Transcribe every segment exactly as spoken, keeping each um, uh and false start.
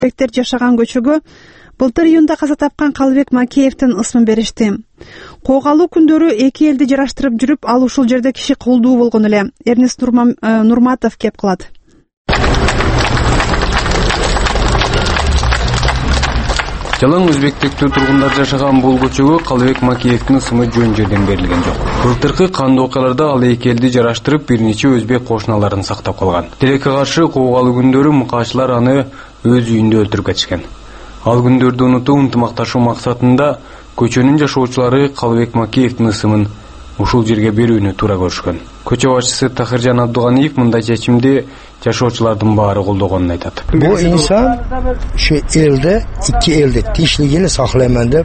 Бектер жашаган көчөгө былтыр июнда каза тапкан Калыбек Макеевдин ысмын беришти. Куугалуу күндөрү эки элди жараштырып жүрүп, ал ушул жерде киши кулдуу болгон эле. Эрнест Нурматов кеп кылат. Жалаң өзбектиктүү тургундар жашаган бул көчөгө Калыбек Макеевдин ысымы жөн жерден берилген жок. Былтыркы кандуу окуяларда ал эки элди жараштырып, бир нече өзбек кошуналарын сактап калган. Тилекке каршы куугалуу күндөрү мукаачылар аны өз үйүндө өлтүрүп кетишкен. Ал күндөрдү унутуу, ынтымакташуу максатында көчөнүн жашоочулары Калыбек Макеевдин ысымын ушул жерге берүүнү туура көрүшкөн. Көчө башчысы Тахиржан Абдуганиев мындай чечимди жашоочулардын баары колдогонун айтат. Бу инсан şu элде, iki элде тинчлигин саклайман деп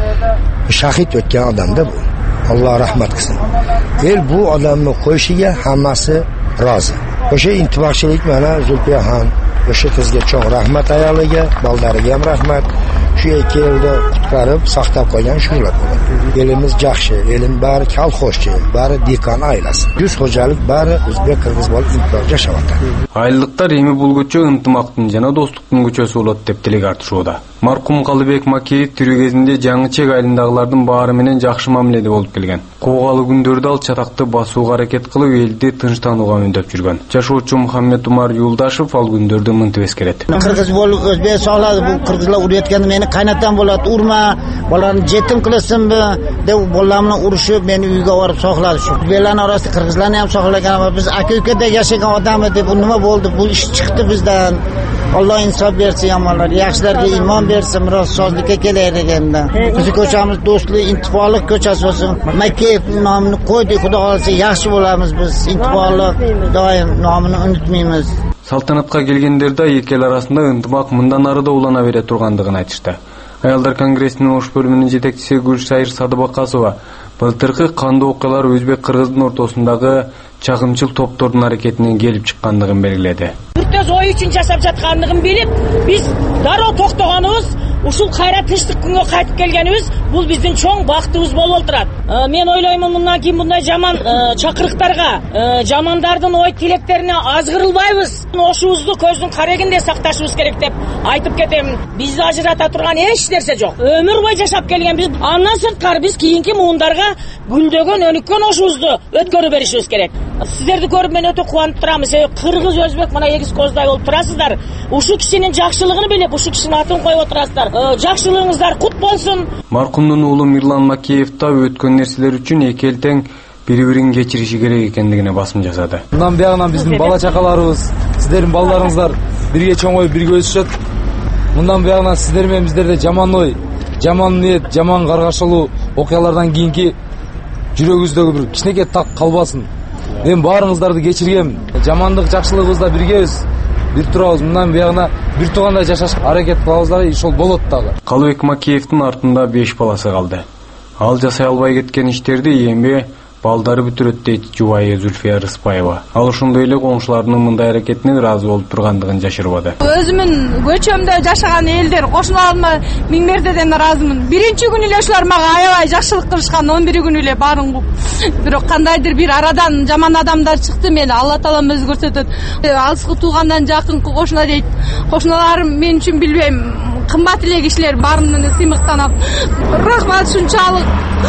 шахид өткөн адам да бу. Алла рахмат кылсын. Эл бу адамны коюшуга хаммасы разы. Ошо интибакчылык менен Зулпияхан, ошо кызга чоң рахмат, аялыга, балдарыга ham рахмат. Şu эки элди куткарып, сактап койгон шулар болот. Элimiz жакшы, элим баары колхозчу, баары декан айласы. Жүз кожалык баары өзбек, кыргыз болуп интибак жашап атат. Айылдыктар эми бул көчө ынтымактын жана достуктун көчөсү болот деп тилек артышууда. Маркум Калыбек Макеев тирүү кезинде жаңы чек айылындагылардын баары менен жакшы мамиледе болуп келген. Куугалуу күндөрдө ал чатакты басууга аракет кылып, элди тынчтанууга үндөп жүргөн. Жашоочу Мухаммед Умар Юлдашев ал күндөрдө мынтип эскерет. Кыргыз болуп өзбек саглады, бул кыргызлар уруятканда мени кайнатам болот, урма, баланы жетим кыласыңбы деп баламны урушуп, мени үйгө барып соглады. Белан арасында кыргызларны ham соглаган, ама биз aka-ukaday yashagan odam deb nima bo'ldi? Bu ish chiqdi bizdan. Alloh insof bersin, yomonlar yaxshilarga iymon bersin, mirosozlikka kelaylik endi. Bizni ko'chamiz do'stlik, intifolik ko'chasi bo'lsin. Makkeyev nomini qo'ydik, xudo xolasa yaxshi bo'lamiz biz. Intifolik, doim nomini unutmaymiz. Салтанатка келгендерде эки эл арасында ынтымак мындан ары да улана бере тургандыгын айтышты. Аялдар конгрессинин ош бөлүмүнүн жетекчиси Гүлшайыр Садыбакасова былтыркы кандуу окуялар өзбек кыргыздын ортосундагы чагымчыл топтордун аракетинен келип чыккандыгын белгиледи. Бүртөз ой үчүн жашап жаткандыгын билип, биз дароо токтогонубуз, ушул кайра тынчтык күнгө кайтып келгенибиз бул биздин чоң бактыбыз болуп отурат. Мен ойлоймун, мындан кийин мындай жаман чакырыктарга, жамандардын ой тилектерине азгырылбайбыз. Ошубузду көздүн карегинде сакташыбыз керек деп айтып кетем. Бизди ажырата турган эч нерсе жок. Өмүр бой жашап келгенбиз. Андан сырткары биз кийинки муундарга гүлдөгөн, өнүккөн ошубузду өткөрүп беришибиз керек. Сиздерди көрүп мен өтө кубанып турам. Кыргыз, өзбек мына эгиз коздай болуп турасыздар. Ушул кишинин жакшылыгын билип, ушул кишинин атын коюп отурасыздар. Жакшылыгыңыздар кут болсун. Маркумдун уулу Мирлан Макеев да өткөн нерселер үчүн эки эл тең бири-бирин кечириши керек экендигине басым жасады. Мындан биягынан биздин бала чакаларыбыз, сиздердин балдарыңыздар бирге чоңоюп, бирге өсүшөт. Мындан биягынан сиздер менен биздерде жаман ой, жаман ниет, жаман каргашылуу окуялардан кийинки жүрөгүбүздөгү бир кичинекей так калбасын. Мен баарыңыздарды кечиргем. Жамандык, жакшылыгыбызда биргебиз. Бир турабыз, мындан биягына бир туугандай жашашка аракет кылабыздар, ошол болот дагы. Калыбек Макеевдин артында беш баласы калды. Ал жасай албай кеткен иштерди эми балдары бүтүрөт дейт жубайы Зульфия Рыспаева. Ал ошондой эле коңшуларынын мындай аракетине ыраазы болуп тургандыгын жашырбады. Өзүмүн көчөмдө жашаган элдер, кошуналарыма миң мертеден ыраазымын. Биринчи күнү эле ошолар мага аябай жакшылык кылышкан, он бир күнү эле баарын куп. Бирок кандайдыр бир арадан жаман адамдар чыкты, мени Алла таалам өзү көрсөтөт. Алыскы туугандан жакынкы кошуна дейт. Кошуналарым мен үчүн билбейм, кымбат эле кишилер, баарынан сыймыктанам. Рахмат ушунчалык.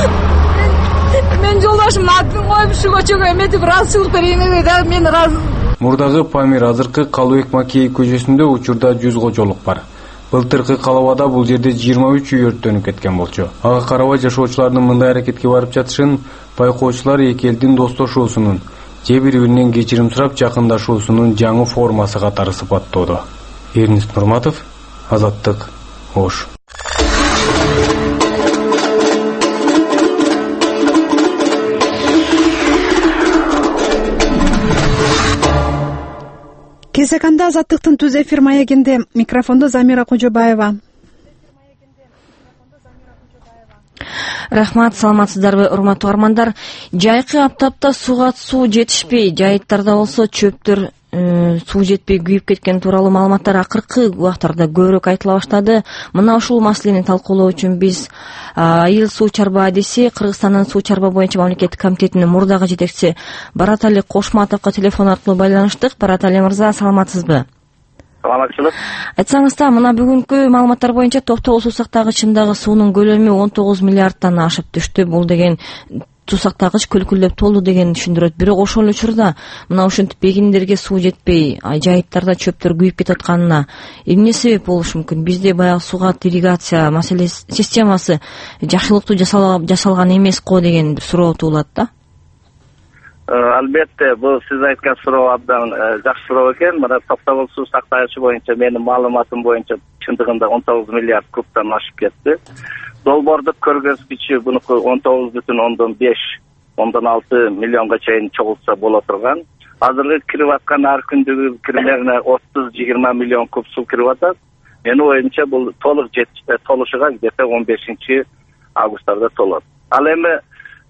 Мен жолдошумдун атын коюп ушу көчөгө эметип ыраазычылык бергениме да мен ыраазы. Мурдагы Памир, азыркы Калыбек Макеев көчөсүндө учурда жүз кожолук бар. Былтыркы калабада бул жерде жыйырма үч үй өрттөнүп кеткен болчу. Ага карабай жашоочулардын мындай аракетке барып жатышын байкоочулар эки элдин достошуусунун же бири-биринен кечирим сурап жакындашуусунун жаңы формасы катары сыпаттоодо. Эрнест Нурматов, Азаттык, Ош. Кезеканда Азаттыктын түз эфир маегинде, микрофондо Замира Кожобаева. Рахмат, саламатсыздарбы, урматтуу армандар. Жайкы аптапта суга суу жетишпей, жайыттарда болсо чөптөр суу жетпей күйүп кеткен тууралуу маалыматтар акыркы убактарда көбүрөөк айтыла баштады. Мына ушул маселени талкуулоо үчүн биз Айыл суу чарба адиси Кыргызстандын суу чарба боюнча мамлекеттик комитетинин мурдагы жетекчиси Баратали Кошматовго телефон аркылуу байланыштык. Баратали мырза, саламатсызбы? саламатчылык. Айтсаңыз да, мына бүгүнкү маалыматтар боюнча Токтогул суу сактагычындагы суунун көлөмү он тогуз миллиардтан ашып түштү. Бул деген суу сактагыч көлкүлдөп толду деген түшүндүрөт. Бирок ошол эле учурда мына ушинтип эгиндерге суу жетпей, жайыттарда чөптөр күйүп кетип атканына эмне себеп болушу мүмкүн? Бизде баягы суугат ирригация маселеси системасы жакшылыктуу жасалган эмес го деген суроо туулат да. Албетте, бул сиз айткан суроо абдан жакшы суроо экен. Мына Токтогул суу сактагычы боюнча менин маалыматым боюнча чындыгында он тогуз миллиард кубтан ашып кетти. Долбоордук көргөзгүчү бунуку он тогуз бүтүн ондон беш ондон алты миллионго чейин чогултса боло турган. Азыркы кирип аткан ар күндүгү кирмерине отуз жыйырма миллион куб суу кирип атат. Менин оюмча бул толук толушуга где-то он бешинчи августтарда толот. Ал эми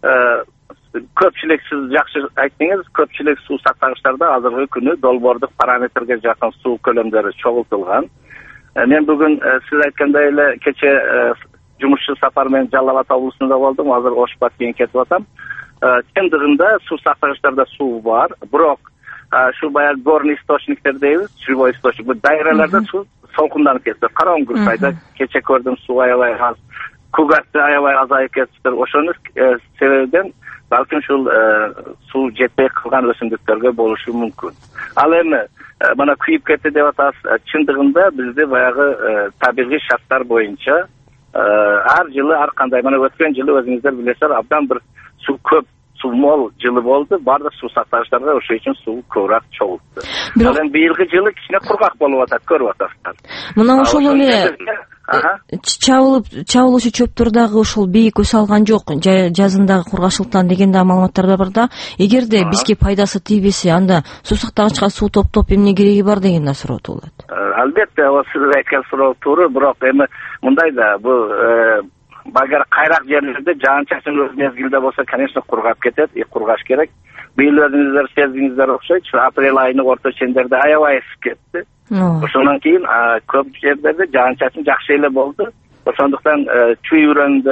көпчүлүк сиз жакшы айттыңыз, көпчүлүк суу сактагычтарда азыркы күнү долбоордук параметрге жакын суу көлөмдөрү чогултулган. Мен бүгүн сиз айткандай эле кече жумушчу сапар менен Жалал Абад облусунда болдум. Азыр Ош Баткенге кетип атам. Чындыгында суу сактагычтарда суу бар, бирок шу баягы горный источниктер дейбиз, живой источник. Бул дайраларда суу солкунданып кетти. Караңгы сайда кече көрдүм, суу аябай аз. Кугатты аябай азайып кетиптир. Ошонун себебинен балким ушул суу жетпей калган өсүмдүктөргө болушу мүмкүн. Ал эми мына күйүп кетти деп атасыз. Чындыгында бизде баягы табигый шарттар боюнча ар жылы ар кандай, мына өткөн жылы өзүңүздөр билесиздер, абдан бир суу көп, суу мол жылы болду. Бардык суу сактагычтарга ошол үчүн суу көбүрөөк чогулту. Ал эми быйылкы жылы кичине кургак болуп атат, көрүп атасыздар. Мына ошол эле чабылып чабылуучу чөптөр дагы ушул бийик өсө алган жок, жазындагы кургакчылыктан деген да маалыматтар бар да. Эгерде бизге пайдасы тийбесе, анда суу сактагычка суу топтоп эмне кереги бар деген да суроо туулат. Албетте, о сиз айткан суроо туура, бирок эми мындай да, бул багар кайрак жерлерде жаан-чачын өз мезгилде болсо, конечно, кургап кетет, и кургаш керек. Быйыл өзүңүздөр сездиңиздер окшойт, апрель айынын орто чендерде аябай эсип кетти. Ошондон кийин көп жерлерде жаан-чачын жакшы эле болду. Ошондуктан Чүй өрөөнүндө,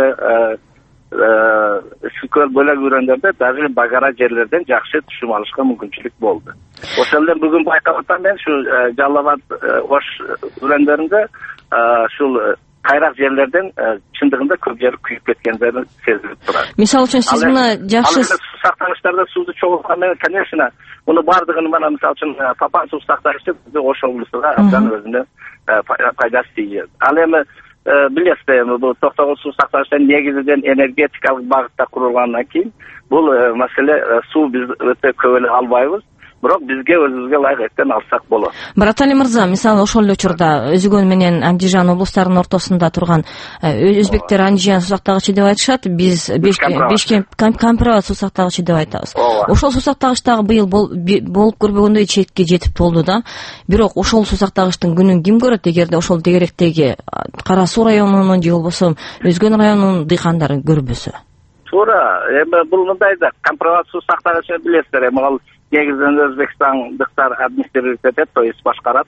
Шүкөл бөлөк өрөөндөрдө даже багара жерлерден жакшы түшүм алышка мүмкүнчүлүк болду. Ошол эле бүгүн байкап атам мен ушу Жалал Абад, Ош өрөөндөрүндө ушул кайрак жерлерден чындыгында көп жер күйүп кеткендери сезилип турат. Мисалы үчүн сиз мына жакшы суу сактагычтарда сууну чогулткан менен, конечно, муну бардыгын мына мисалы үчүн Папан суу сактагычы Ош облусуна абдан өзүнө пайдасы тийет. Ал эми билесиздер, эми бул Токтогул суу сактагычтар негизинен энергетикалык багытта курулгандан кийин бул маселе суу биз өтө көп эле албайбыз. Бирок бизге өзүбүзгө ылайык эттен алсак болот. Баратали мырза, мисалы ошол эле учурда Өзгөн менен Андижан облустарынын ортосунда турган өзбектер Андижан суу сактагычы деп айтышат, биз Бишкек Кампирабад суу сактагычы деп айтабыз. Ошол суу сактагыч дагы быйыл болуп көрбөгөндөй четке жетип толду да. Бирок ошол суу сактагычтын күнүн ким көрөт, эгерде ошол тегеректеги Кара Суу районунун же болбосо Өзгөн районунун дыйкандары көрбөсө? Туура, эми бул мындай да, Кампирабад суу сактагычы билесиздер, эми ал негизинен Өзбекстандыктар администрировать этет, то есть башкарат.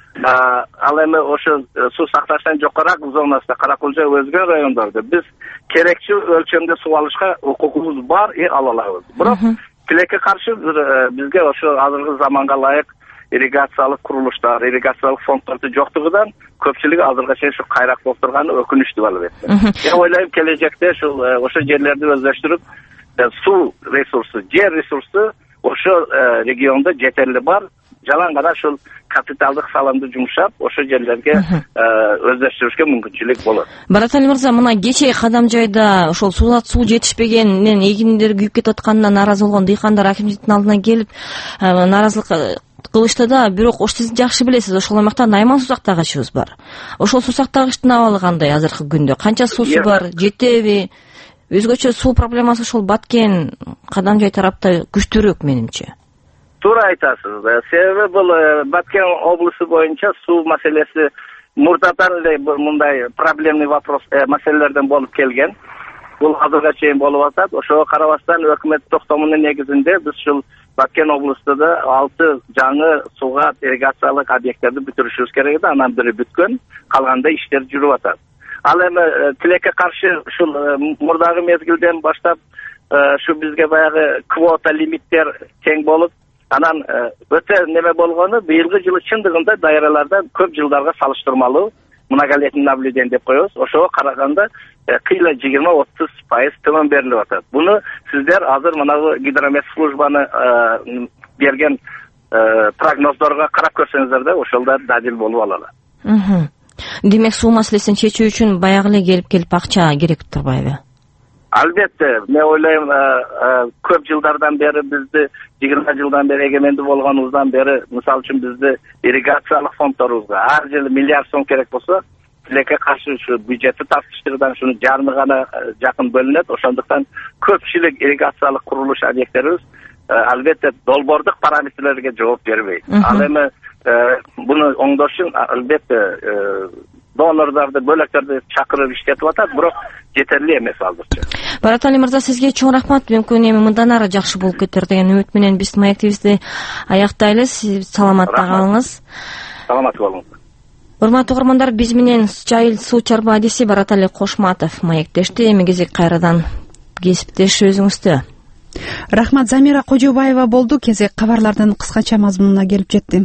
Ал эми ошо суу сактагычтын жокорак зонасында Каракулжа, Өзгөн райондордо биз керекчи өлчөмдө суу алышка укугубуз бар и ала алабыз. Бирок тилекке каршы бизге ошо азыркы заманга ылайык ирригациялык курулуштар, ирригациялык фонддорду жоктугунан көпчүлүгү азыркыга чейин ушу кайрак болуп турганы өкүнүчтүү албетте. Мен ойлойм, келечекте ушул ошо жерлерди өздөштүрүп, суу ресурсу, жер ресурсу ошо региондо жетерли бар. Жалаң гана ушул капиталдык салымды жумшап, ошо жерлерге өздөштүрүшкө мүмкүнчүлүк болот. Баратали мырза, мына кече Кадам жайда ошол суулат суу жетишпегенинен эгиндер күйүп кетип атканына нааразы болгон дыйкандар акимдиктин алдына келип нааразылык кылышты да. Бирок ошо сиз жакшы билесиз, ошол аймакта Найман суу сактагычыбыз бар. Ошол суу сактагычтын абалы кандай азыркы күндө? Канча суусу бар, жетеби? Өзгөчө суу проблемасы ошол Баткен, Кадам жай тарапта күчтүүрөөк менимче. Туура айтасыз. Себеби бул Баткен облусу боюнча суу маселеси мурдадан эле мындай проблемный вопрос, маселелерден болуп келген. Бул азыркыга чейин болуп атат. Ошого карабастан өкмөт токтомунун негизинде биз ушул Баткен облусунда алты жаңы сууга ирригациялык объекттерди бүтүрүшүбүз керек эди. Анан бири бүткөн, калганда иштер жүрүп атат. Ал эми тилекке каршы ушул мурдагы мезгилден баштап ушу бизге баягы квота лимиттер тең болуп, Анан өтө неме болгону быйылгы жылы чындыгында дайраларда көп жылдарга салыштырмалуу многолетний наблюдение деп коебуз. Ошого караганда кыйла жыйырма отуз пайыз төмөн берилип атат. Буну сиздер азыр мынагы гидромет службаны берген прогноздорго карап көрсөңүздөр да ошолдор дадил болуп алалы. Демек суу маселесин чечүү үчүн баягы эле келип келип акча керек турбайбы? Албетте, мен ойлойм, көп жылдардан бери бизди жыйырма жылдан бери эгемендүү болгонубуздан бери, мисалы үчүн бизди ирригациялык фонддорубузга ар жылы миллиард сом керек болсо, тилекке каршы ушу бюджеттик тапшырыштардан шуну жарымы гана жакын бөлүнөт. Ошондуктан көпчүлүк ирригациялык курулуш объекттерибиз албетте долбоордук параметрлерге жооп бербейт. Ал эми буну оңдош үчүн албетте донорлорду, бөлөктөрдү чакырып иштетип атат, бирок жетерли эмес азырча. Баратали мырза, сизге чоң рахмат. Мүмкүн эми мындан ары жакшы болуп кетер деген үмүт менен биздин маектибизди аяктайлы. Сиз саламатта калыңыз. Саламат болуңуз. Урматтуу угармандар, биз менен жайыл суу чарба адиси Баратали Кошматов маектешти. Эми кезек кайрадан кесиптеш өзүңүздө. Рахмат. Замира Кожобаева болду. Кезек кабарлардын кыскача мазмунуна келип жетти.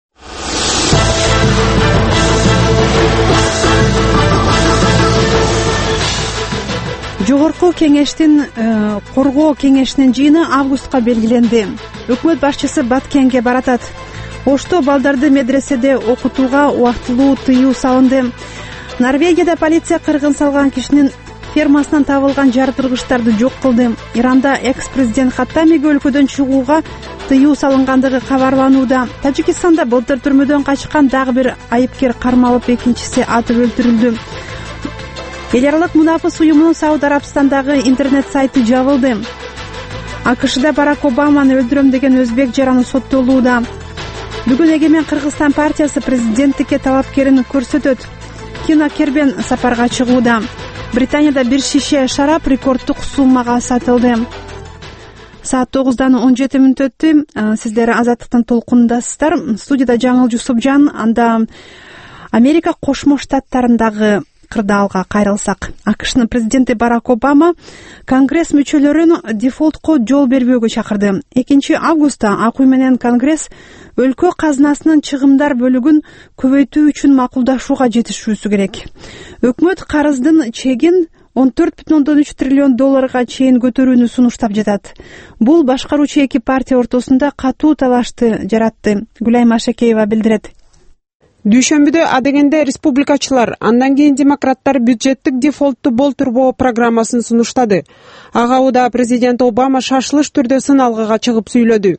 Жогорку кеңештин коргоо кеңешинин жыйыны августка белгиленди. Өкмөт башчысы Баткенге баратат. Ошто балдарды медреседе окутууга убактылуу тыюу салынды. Норвегияда полиция кыргын салган кишинин фермасынан табылган жарыктыргычтарды жок кылды. Иранда экс-президент Хаттамиге өлкөдөн чыгууга тыюу салынгандыгы кабарланууда. Тажикстанда былтыр түрмөдөн качкан дагы бир айыпкер кармалып, экинчиси атып өлтүрүлдү. Эл аралык мунафыс уюмунун Сауд Арабстандагы интернет сайты жабылды. АКШда Барак Обаманы өлтүрөм деген өзбек жараны соттолууда. Бүгүн Эгемен Кыргызстан партиясы президенттикке талапкерин көрсөтөт. Кино Кербен сапарга чыгууда. Британияда бир шише шарап рекордтук суммага сатылды. Саат тогуздан он жети мүнөт өттү. Сиздер Азаттыктын толкунундасыздар. Студияда Жаңыл Жусупжан. Анда Америка Кошмо Штаттарындагы кырдаалга кайрылсак, АКШнын президенти Барак Обама Конгресс мүчөлөрүн дефолтко жол бербөөгө чакырды. экинчи августта ак үй менен Конгресс өлкө казынасынын чыгымдар бөлүгүн көбөйтүү үчүн макулдашууга жетишүүсү керек. Өкмөт карыздын чегин он төрт бүтүн ондон үч триллион долларга чейин көтөрүүнү сунуштап жатат. Бул башкаруучу эки партия ортосунда катуу талашты жаратты. Гүлайма Шакеева билдирет. Дүйшөмбүдө адегенде республикачылар, андан кийин демократтар бюджеттик дефолтту болтурбоо программасын сунуштады. Ага уда президент Обама шашылыш түрдө сыналгыга чыгып сүйлөдү.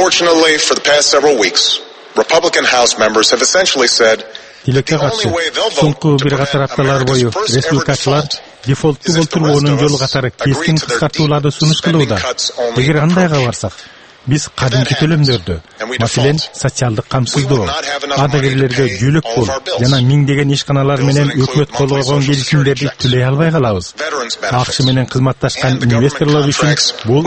Тилекке каршы соңку бир катар апталар бою республикачылар дефолтту болтурбоонун жолу катары кескин кыскартууларды сунуш кылууда. Эгер андайга барсак, биз кадимки төлөмдөрдү, маселен социалдык камсыздоо, адагерлерге жөлөк пул жана миңдеген ишканалар менен өкмөт кол койгон келишимдерди төлөй албай калабыз. АКШ менен кызматташкан инвесторлор үчүн бул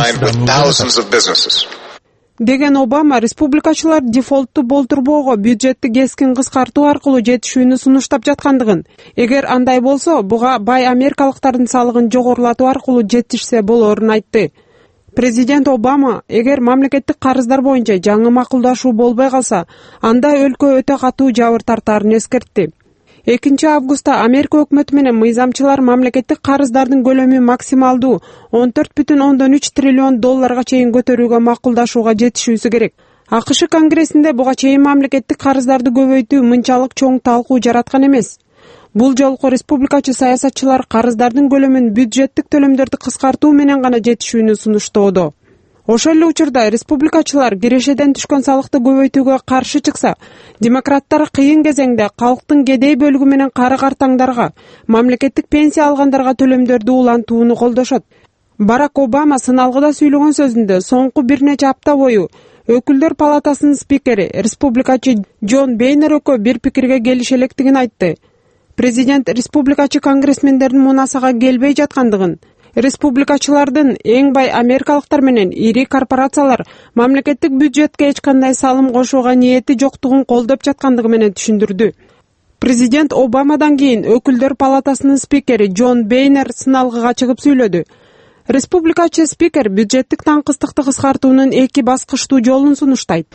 деген Обама республикачылар дефолтту болтурбоого бюджетти кескин кыскартуу аркылуу жетишүүнү сунуштап жаткандыгын, эгер андай болсо, буга бай америкалыктардын салыгын жогорулатуу аркылуу жетишсе болоорун айтты. Президент Обама, эгер мамлекеттик карыздар боюнча жаңы макулдашуу болбой калса, анда өлкө өтө катуу жабыр тартаарын эскертти. экинчи августта Америка өкмөтү менен мыйзамчылар мамлекеттик карыздардын көлөмү максималдуу он төрт бүтүн ондон үч триллион долларга чейин көтөрүүгө макулдашууга жетишүүсү керек. АКШ Конгрессинде буга чейин мамлекеттик карыздарды көбөйтүү мынчалык чоң талкуу жараткан эмес. Бул жолку республикачы саясатчылар карыздардын көлөмүн бюджеттик төлөмдөрдү кыскартуу менен гана жетишүүнү сунуштоодо. Ошол эле учурда республикачылар кирешеден түшкөн салыкты көбөйтүүгө каршы чыкса, демократтар кыйын кезеңде калктын кедей бөлүгү менен кары картаңдарга, мамлекеттик пенсия алгандарга төлөмдөрдү улантууну колдошот. Барак Обама сыналгыда сүйлөгөн сөзүндө соңку бир нече апта бою Өкүлдөр палатасынын спикери, республикачы Джон Бейнер экөө бир пикирге келише электигин айтты. Президент республикачы конгрессмендердин мунасага келбей жаткандыгын, республикачылардын эң бай америкалыктар менен ири корпорациялар мамлекеттик бюджетке эч кандай салым кошууга ниети жоктугун колдоп жаткандыгы менен түшүндүрдү. Президент Обамадан кийин Өкүлдөр палатасынын спикери Джон Бейнер сыналгыга чыгып сүйлөдү. Республикачы спикер бюджеттик таңкыстыкты кыскартуунун эки баскычтуу жолун сунуштайт.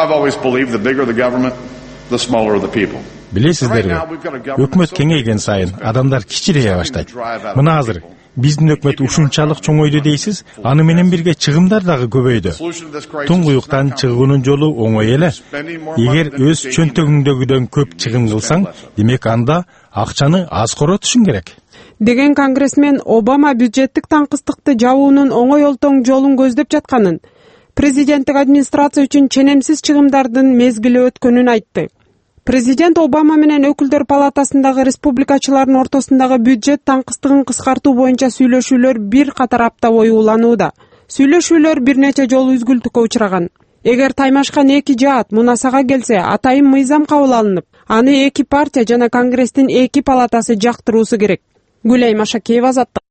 Билесиздерби, өкмөт кеңейген сайын адамдар кичирее баштайт. Мына азыр биздин өкмөт ушунчалык чоңойду дейсиз, аны менен бирге чыгымдар дагы көбөйдү. Туңгуюктан чыгуунун жолу оңой эле. Эгер өз чөнтөгүңдөгүдөн көп чыгым кылсаң, демек анда акчаны аз коротушуң керек. Деген конгрессмен Обама бюджеттик таңкыстыкты жабуунун оңой олтоң жолун көздөп жатканын, президенттик администрация үчүн ченемсиз чыгымдардын мезгили өткөнүн айтты. Президент Обама менен өкүлдөр палатасындагы республикачылардын ортосундагы бюджет таңкыстыгын кыскартуу боюнча сүйлөшүүлөр бир катар апта бою уланууда. Сүйлөшүүлөр бир нече жолу үзгүлтүккө учураган. Эгер таймашкан эки жаат мунасага келсе, атайын мыйзам кабыл алынып, аны эки партия жана конгресстин эки палатасы жактыруусу керек. Гүлай Машакеева, Азаттык.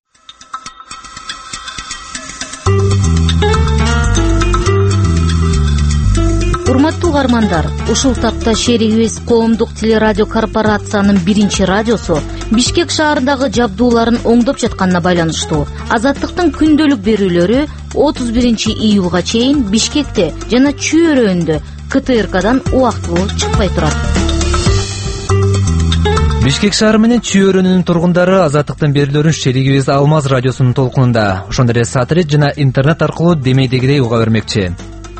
Урматтуу угармандар, ушул тапта шеригибиз коомдук телерадио корпорациянын биринчи радиосу Бишкек шаарындагы жабдууларын оңдоп жатканына байланыштуу. Азаттыктын күндөлүк берүүлөрү отуз биринчи июлга чейин Бишкекте жана чөйрөүндө ка тэ эр кадан убактылуу чыкпай турат. Бишкек шаары менен чөйрөнүнүн тургундары Азаттыктын берүүлөрүн шеригибиз Алмаз радиосунун толкунунда, ошондой эле сателлит жана интернет аркылуу демейдегидей уга бермекчи.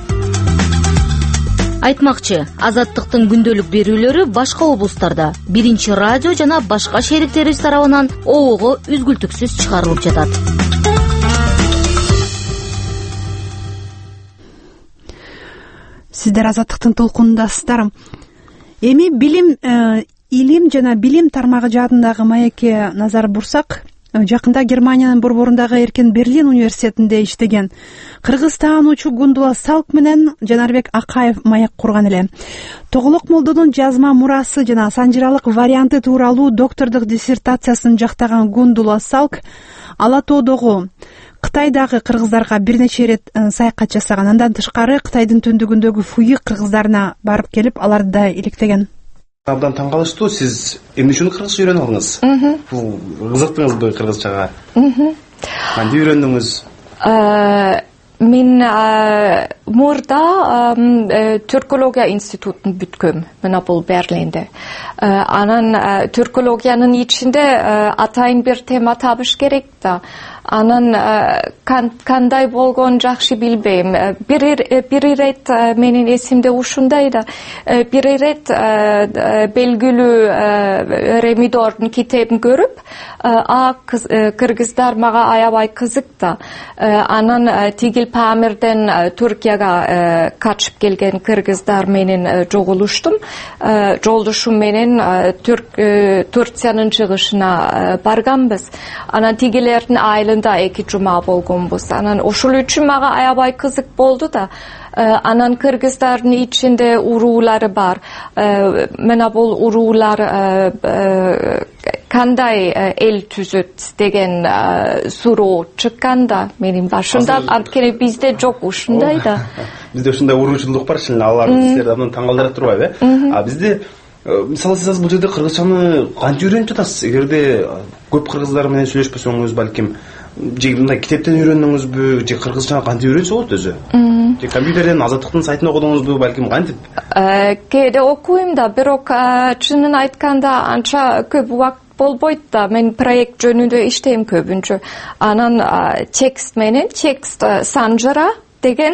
Айтмакчы, Азаттыктын күндөлүк берүүлөрү башка облустарда, биринчи радио жана башка шериктерибиз тарабынан обого үзгүлтүксүз чыгарылып жатат. Сиздер Азаттыктын толкунундасыздар. Эми билим, илим жана билим тармагы жаатындагы маекке назар бурсак, жакында Германиянын борборундагы Эркен Берлин университетинде иштеген кыргыз таануучу Гундула Салк менен Жанарбек Акаев маек курган эле. Тоголок Молдонун жазма мурасы жана санжыралык варианты тууралуу доктордук диссертациясын жактаган Гундула Салк Ала тоодогу Кытайдагы кыргыздарга бир нече ирет саякат жасаган. Андан тышкары Кытайдын түндүгүндөгү Фуй кыргыздарына барып келип, аларды да иликтеген. Абдан таң калыштуу, сиз эмне үчүн кыргызча үйрөнүп алдыңыз? Бул кызыктыңызбы кыргызчага? Кантип үйрөндүңүз? Мен мурда түркология институтун бүткөм, мына бул Берлинде. Анан түркологиянын ичинде атайын бир тема табыш керек да. Анан кандай болгон жакшы билбейм. Бир ирет менин эсимде ушундай да. Бир ирет белгилүү Ремидордун китебин көрүп, а кыргыздар мага аябай кызык да. Анан тигил Памирден Түркияга качып келген кыргыздар менен жолугуштум. Жолдошум менен Турциянын чыгышына барганбыз. Анан тигилердин айылында эки жума болгонбуз. Анан ошол үчүн мага аябай кызык болду да. Анан кыргыздардын ичинде уруулары бар. Мына бул уруулар кандай эл түзөт деген суроо чыкканда менин башымда, анткени бизде жок ушундай да. Бизде ушундай уруучулук бар, чын алар сиздерди абдан таң калтырып турбайбы? А бизде мисалы сиз бул жерде кыргызчаны кантип үйрөнүп жатасыз? Эгерде көп кыргыздар менен сүйлөшпөсөңүз, балким же мындай китептен үйрөндүңүзбү, же кыргызчаны кантип үйрөнсө болот өзү? Же компьютерден Азаттыктын сайтын окудуңузбу, балким кантип? Кээде окуйм да, бирок чынын айтканда анча көп убакыт болбойт да. Мен проект жөнүндө иштейм көбүнчө. Анан текст менен, текст санжыра деген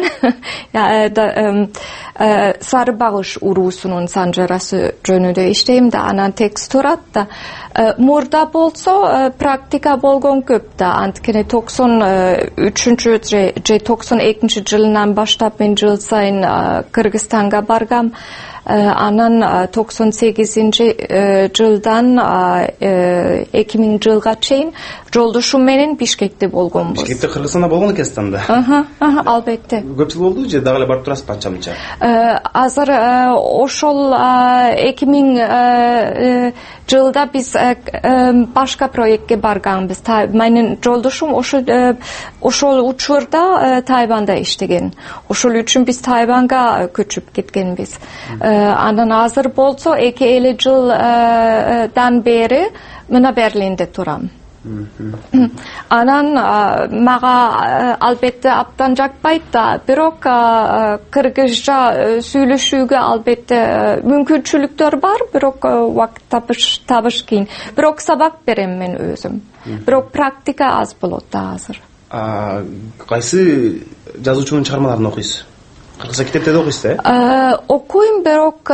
сары багыш уруусунун санжарасы жөнүндө иштейм да. Анан текст турат да. Мурда болсо практика болгон көп да. Анткени токсон үчүнчү же токсон экинчи жылынан баштап мен жыл сайын Кыргызстанга баргам. Анан токсон сегизинчи жылдан эки миң жылга чейин жолдошум менен Бишкекте болгонбуз. Бишкекте Кыргызстанда болгон экенсиз да? Аха, аха, албетте. Көп жыл болду же дагы эле барып турасыз канча-мынча? Азыр ошол эки миң жылда биз башка проектке барганбыз. Менин жолдошум ошол ошол учурда Тайванда иштеген. Ошол үчүн биз Тайванга көчүп кеткенбиз. Анан азыр болсо эки эле жылдан бери мына Берлинде турам. Анан мага албетте абдан жакпайт да, бирок кыргызча сүйлөшүүгө албетте мүмкүнчүлүктөр бар, бирок убакыт табыш табыш кийин. Бирок сабак берем мен өзүм. Бирок практика аз болот да азыр. Кайсы жазуучунун чыгармаларын окуйсуз? Кыргызча китептерди окуйсуз, э? Окуйм, бирок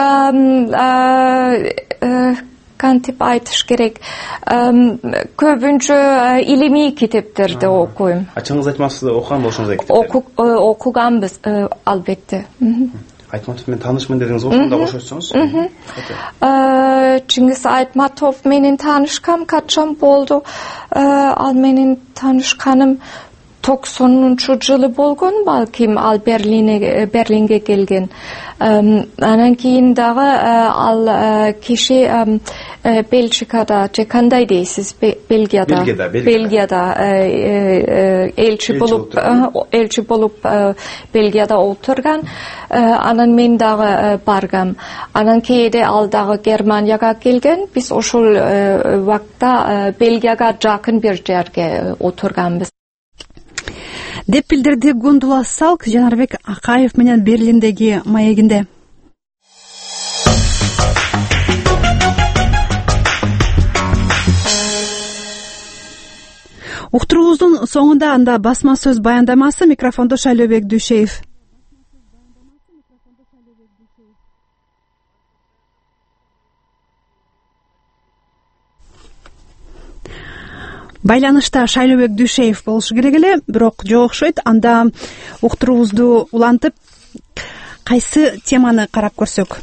кантип айтыш керек, көбүнчө илимий китептерди окуйм. Ачыңыз айтмаксыз, окуган болушуңуз китептерди? Окуганбыз албетте. Айтматов менен таанышмын дедиңиз, ошону да кошосуңуз? Чыңгиз Айтматов менен таанышкам качан болду? Ал менен таанышканым токсонунчу жылы болгон, балким ал Берлинге Берлинге келген. Анан кийин дагы ал киши Бельгикада, же кандай дейсиз, Бельгияда, Бельгияда элчи болуп, элчи болуп Бельгияда отурган. Анан мен дагы баргам. Анан кээде ал дагы Германияга келген. Биз ошол убакта Бельгияга жакын бир жерге отурганбыз. Деп билдирди Гундула Салк Жанарбек Акаев менен Берлиндеги маегинде. Уктуруубуздун соңунда анда басма сөз баяндамасы, микрофондо Шайлообек Дүйшеев. Байланышта Шайлообек Дүйшеев болушу керек эле, бирок жок окшойт. Анда уктуруубузду улантып, кайсы теманы карап көрсөк?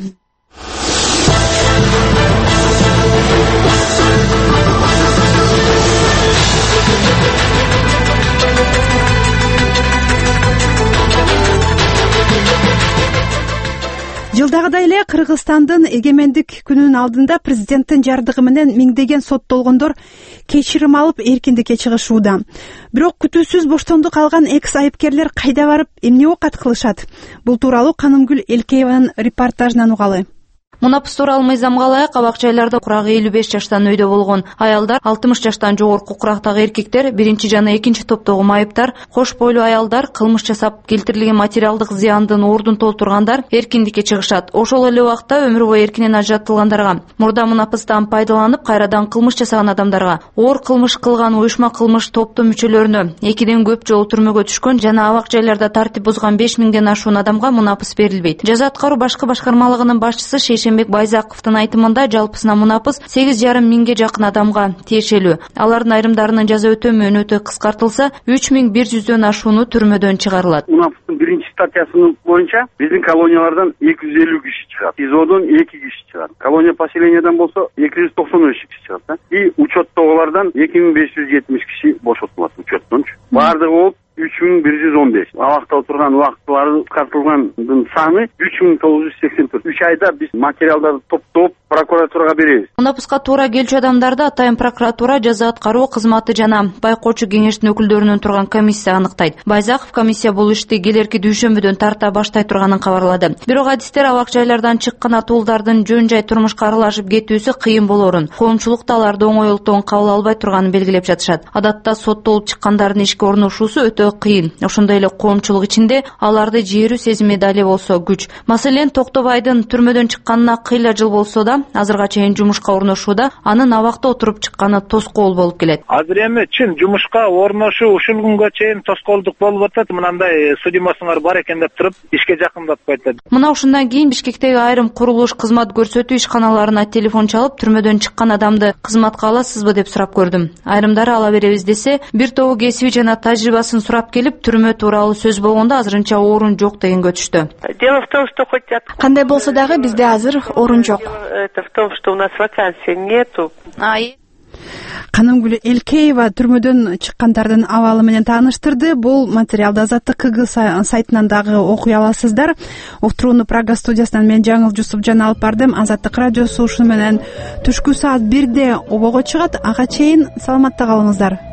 Жылдагыдай эле Кыргызстандын эгемендик күнүнүн алдында президенттин жардыгы менен миңдеген соттолгондор кечирим алып эркиндикке чыгышууда. Бирок күтүүсүз боштондук алган экс айыпкерлер кайда барып, эмне оокат кылышат? Бул тууралуу Канымгүл Элкееванын репортажынан угалы. Мунапыс тууралуу мыйзамга ылайык абак жайларда курагы элүү беш жаштан өйдө болгон аялдар, алтымыш жаштан жогорку курактагы эркектер, биринчи жана экинчи топтогу майыптар, кош бойлуу аялдар, кылмыш жасап келтирилген материалдык зыяндын ордун толтургандар эркиндикке чыгышат. Ошол эле убакта өмүр бою эркинен ажыратылгандарга, мурда мунапыстан пайдаланып кайрадан кылмыш жасаган адамдарга, оор кылмыш кылган уюшма кылмыш топтун мүчөлөрүнө, экиден көп жолу түрмөгө түшкөн жана абак жайларда тартип бузган беш миңден ашуун адамга мунапыс берилбейт. Жаза аткаруу башкы башкармалыгынын башчысы Шейшенбек Байзаковдун айтымында жалпысына мунапыс сегиз жарым миңге жакын адамга тиешелүү. Алардын айрымдарынын жаза өтөө мөөнөтү кыскартылса, үч миң бир жүздөн ашууну түрмөдөн чыгарылат. Мунапыстын биринчи статьясы боюнча биздин колониялардан эки жүз элүү киши чыгат, ИЗОдон эки киши чыгат, колония поселениядан болсо эки жүз токсон үч киши чыгат. И учеттогулардан эки миң беш жүз жетимиш киши бошотулат учеттончу. Бардыгы болуп үч миң бир жүз он беш. Абакта отурган убактылары картылгандын саны үч миң тогуз жүз сексен төрт. үч айда биз материалдарды топтоп прокуратурага беребиз. Мунапыска туура келчү адамдарды Атайын прокуратура, жаза аткаруу кызматы жана байкоочу кеңештин өкүлдөрүнөн турган комиссия аныктайт. Байзаков комиссия бул ишти келерки дүйшөмбүдөн тарта баштай турганын кабарлады. Бирок адистер абак жайлардан чыккан атуулдардын жөн жай турмушка аралашып кетүүсү кыйын болоорун, коомчулукта аларды оңойлуктон кабыл албай турганын белгилеп жатышат. Адатта соттолуп чыккандардын ишке орношуусу өтө кыйын. Ошондой эле коомчулук ичинде аларды жээрүү сезими дале болсо күч. Маселен, Токтобайдын түрмөдөн чыкканына кыйла жыл болсо да, азырга чейин жумушка орношууда, анын абакта отуруп чыкканы тоскоол болуп келет. Азыр эми чын жумушка орношуу ушул күнгө чейин тоскоолдук болуп атат. Мынандай судимасыңар бар экен деп туруп ишке жакындатпай атат. Мына ушундан кийин Бишкектеги айрым курулуш кызмат көрсөтүү ишканаларына телефон чалып, түрмөдөн чыккан адамды кызматка аласызбы деп сурап көрдүм. Айрымдары ала беребиз десе, бир тобу кесиби жана тажрыйбасын сурап келип, түрмө тууралуу сөз болгондо азырынча орун жок дегенге түштү. Дело в том, что хоть кандай болсо дагы бизде азыр орун жок. Это в том, что у нас вакансий нету. Канымгүл Элкеева түрмөдөн чыккандардын абалы менен тааныштырды. Бул материалды Азаттык КГ сайтынан дагы окуй аласыздар. Уктурууну Прага студиясынан мен Жаңыл Жусупжан алып бардым. Азаттык радиосу ушуну менен түшкү саат бирде обого чыгат. Ага чейин саламатта калыңыздар.